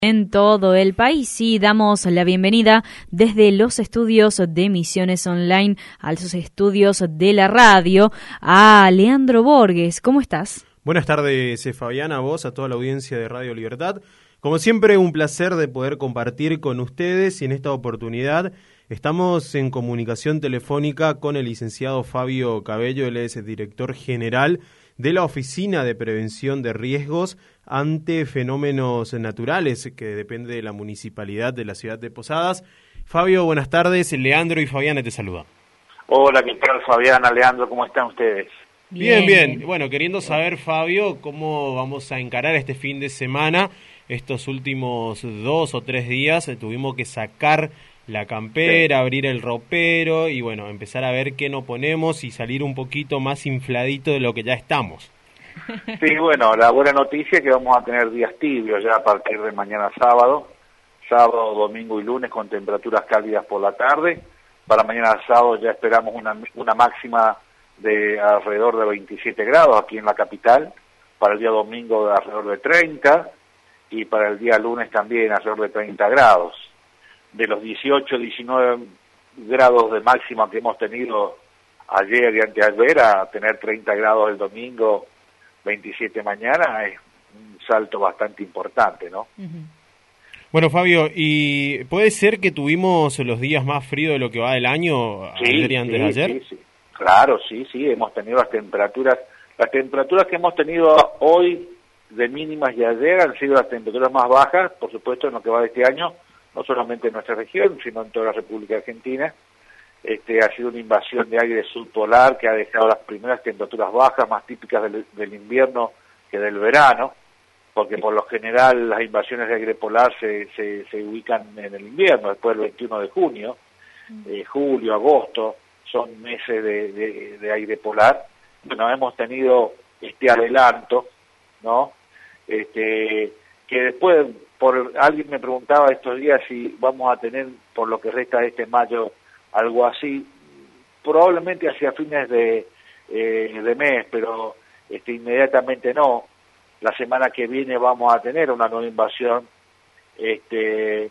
En todo el país y damos la bienvenida desde los estudios de Misiones Online a los estudios de la radio a Leandro Borges. ¿Cómo estás? Buenas tardes, Fabián, a vos, a toda la audiencia de Radio Libertad. Como siempre, un placer de poder compartir con ustedes y en esta oportunidad estamos en comunicación telefónica con el licenciado Fabio Cabello. Él es el director general de la Oficina de Prevención de Riesgos ante Fenómenos Naturales, que depende de la Municipalidad de la Ciudad de Posadas. Fabio, buenas tardes. Leandro y Fabiana te saludan. Hola, ¿qué tal, Fabiana, Leandro? ¿Cómo están ustedes? Bien. Bueno, queriendo saber, Fabio, cómo vamos a encarar este fin de semana. Estos últimos 2 o 3 días tuvimos que sacar la campera, abrir el ropero y bueno, empezar a ver qué nos ponemos y salir un poquito más infladito de lo que ya estamos. Sí, bueno, la buena noticia es que vamos a tener días tibios ya a partir de mañana sábado, domingo y lunes con temperaturas cálidas por la tarde. Para mañana sábado ya esperamos una máxima de alrededor de 27 grados aquí en la capital, para el día domingo de alrededor de 30 y para el día lunes también alrededor de 30 grados. De los 18, 19 grados de máxima que hemos tenido ayer y anteayer a tener 30 grados el domingo, 27 mañana, es un salto bastante importante, ¿no? Uh-huh. Bueno, Fabio, ¿y puede ser que tuvimos los días más fríos de lo que va del año ayer y antes de ayer? Sí. Claro, sí, hemos tenido las temperaturas que hemos tenido hoy de mínimas y ayer han sido las temperaturas más bajas, por supuesto, en lo que va de este año, no solamente en nuestra región, sino en toda la República Argentina. Ha sido una invasión de aire subpolar que ha dejado las primeras temperaturas bajas, más típicas del invierno que del verano, porque por lo general las invasiones de aire polar se ubican en el invierno, después del 21 de junio, julio, agosto, son meses de aire polar. Bueno, hemos tenido este adelanto, ¿no? Que después, alguien me preguntaba estos días si vamos a tener, por lo que resta de este mayo, algo así, probablemente hacia fines de mes, pero inmediatamente no. La semana que viene vamos a tener una nueva invasión de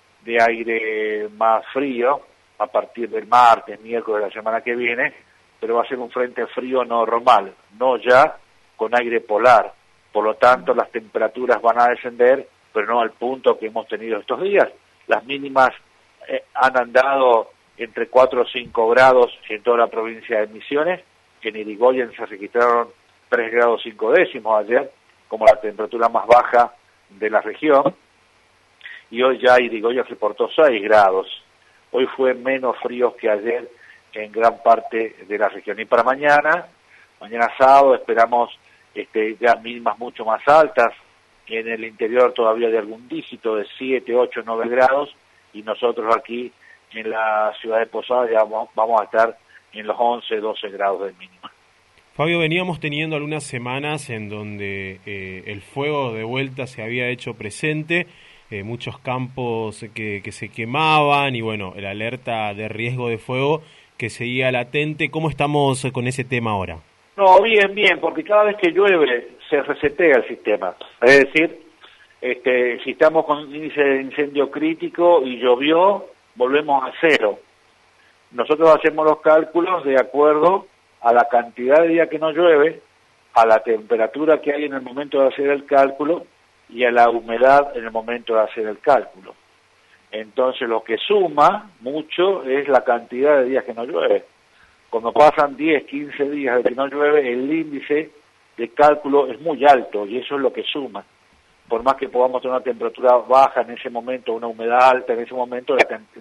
aire más frío, a partir del martes, miércoles de la semana que viene, pero va a ser un frente frío normal, no ya con aire polar. Por lo tanto, las temperaturas van a descender, pero no al punto que hemos tenido estos días. Las mínimas han andado entre 4 o 5 grados en toda la provincia de Misiones. En Irigoyen se registraron 3 grados 5 décimos ayer, como la temperatura más baja de la región. Y hoy ya Irigoyen reportó 6 grados. Hoy fue menos frío que ayer en gran parte de la región. Y para mañana sábado, esperamos ya mínimas mucho más altas, en el interior todavía de algún dígito de 7, 8, 9 grados, y nosotros aquí en la ciudad de Posadas ya vamos a estar en los 11, 12 grados de mínima. Fabio, veníamos teniendo algunas semanas en donde el fuego de vuelta se había hecho presente, muchos campos que se quemaban y bueno, la alerta de riesgo de fuego que seguía latente. ¿Cómo estamos con ese tema ahora? No, bien, porque cada vez que llueve se resetea el sistema. Es decir, si estamos con un índice de incendio crítico y llovió, volvemos a cero. Nosotros hacemos los cálculos de acuerdo a la cantidad de días que no llueve, a la temperatura que hay en el momento de hacer el cálculo y a la humedad en el momento de hacer el cálculo. Entonces lo que suma mucho es la cantidad de días que no llueve. Cuando pasan 10, 15 días de que no llueve, el índice de cálculo es muy alto y eso es lo que suma. Por más que podamos tener una temperatura baja en ese momento, una humedad alta en ese momento,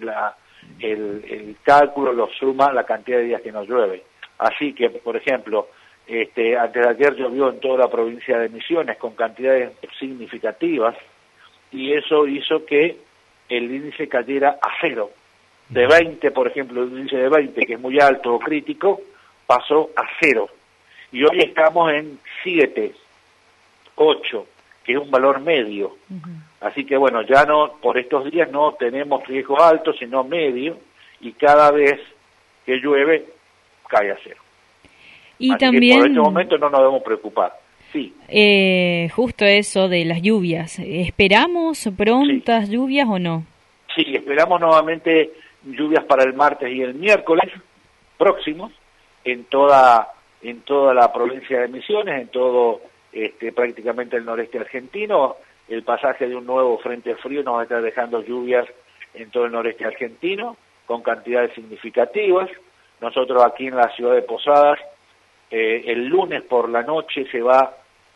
el cálculo lo suma la cantidad de días que no llueve. Así que, por ejemplo, antes de ayer llovió en toda la provincia de Misiones con cantidades significativas y eso hizo que el índice cayera a cero. De 20, por ejemplo, el índice de 20, que es muy alto o crítico, pasó a 0. Y hoy estamos en 7, 8, que es un valor medio. Uh-huh. Así que bueno, ya no, por estos días no tenemos riesgo alto, sino medio, y cada vez que llueve, cae a 0. Y así también... que por este momento no nos debemos preocupar. Sí. Justo eso de las lluvias. ¿Esperamos prontas lluvias o no? Sí, esperamos nuevamente lluvias para el martes y el miércoles próximos en toda la provincia de Misiones, en todo prácticamente el noreste argentino. El pasaje de un nuevo frente frío nos va a estar dejando lluvias en todo el noreste argentino con cantidades significativas. Nosotros aquí en la ciudad de Posadas, el lunes por la noche se va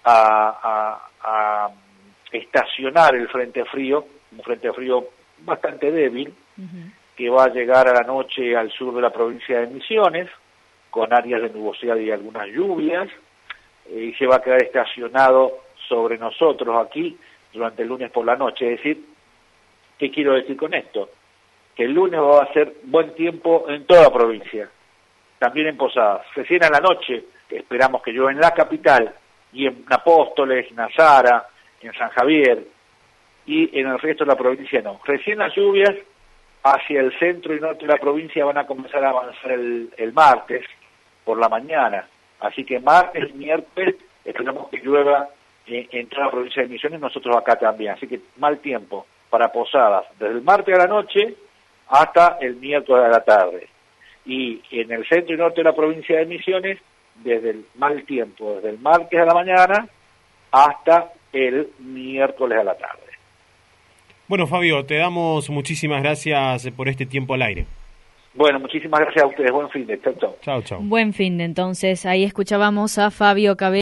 a estacionar el frente frío, un frente frío bastante débil, que va a llegar a la noche al sur de la provincia de Misiones, con áreas de nubosidad y algunas lluvias, y se va a quedar estacionado sobre nosotros aquí durante el lunes por la noche. Es decir, ¿qué quiero decir con esto? Que el lunes va a ser buen tiempo en toda la provincia, también en Posadas. Recién a la noche esperamos que llueva en la capital y en Apóstoles, en Azara, en San Javier, y en el resto de la provincia no. Recién las lluvias hacia el centro y norte de la provincia van a comenzar a avanzar el martes por la mañana. Así que martes y miércoles esperamos que llueva en toda la provincia de Misiones, nosotros acá también. Así que mal tiempo para Posadas, desde el martes a la noche hasta el miércoles a la tarde. Y en el centro y norte de la provincia de Misiones, desde el mal tiempo, desde el martes a la mañana hasta el miércoles a la tarde. Bueno, Fabio, te damos muchísimas gracias por este tiempo al aire. Bueno, muchísimas gracias a ustedes. Buen fin de. Chau, chau. Chau, chau. Buen fin de. Entonces, ahí escuchábamos a Fabio Cabello.